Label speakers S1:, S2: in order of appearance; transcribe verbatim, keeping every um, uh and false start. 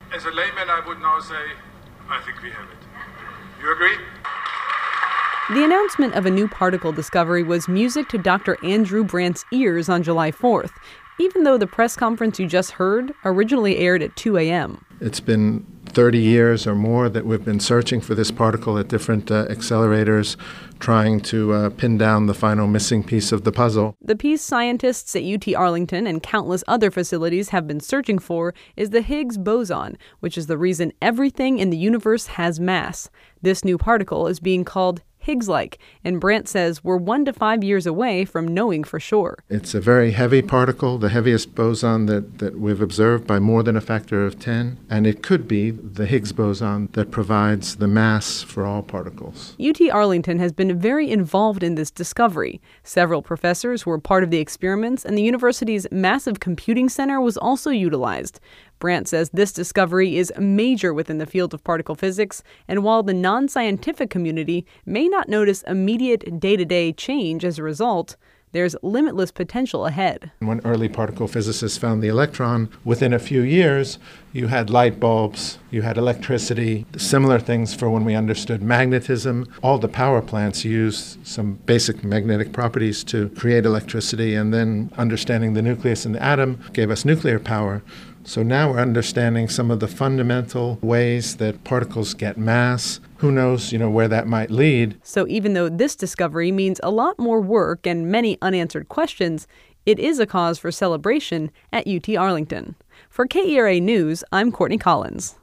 S1: As a layman, I would now say, I think we have it. You agree?
S2: The announcement of a new particle discovery was music to Doctor Andrew Brandt's ears on July fourth, even though the press conference you just heard originally aired at two a.m.
S3: It's been thirty years or more that we've been searching for this particle at different uh, accelerators, trying to uh, pin down the final missing piece of the puzzle.
S2: The piece scientists at U T Arlington and countless other facilities have been searching for is the Higgs boson, which is the reason everything in the universe has mass. This new particle is being called Higgs-like, and Brandt says we're one to five years away from knowing for sure.
S3: It's a very heavy particle, the heaviest boson that, that we've observed by more than a factor of ten, and it could be the Higgs boson that provides the mass for all particles.
S2: U T Arlington has been very involved in this discovery. Several professors were part of the experiments, and the university's massive computing center was also utilized. Brandt says this discovery is major within the field of particle physics, and while the non-scientific community may not notice immediate day-to-day change as a result, there's limitless potential ahead.
S3: When early particle physicists found the electron, within a few years, you had light bulbs, you had electricity, similar things for when we understood magnetism. All the power plants used some basic magnetic properties to create electricity, and then understanding the nucleus and the atom gave us nuclear power. So now we're understanding some of the fundamental ways that particles get mass. Who knows, you know, where that might lead.
S2: So even though this discovery means a lot more work and many unanswered questions, it is a cause for celebration at U T Arlington. For K E R A News, I'm Courtney Collins.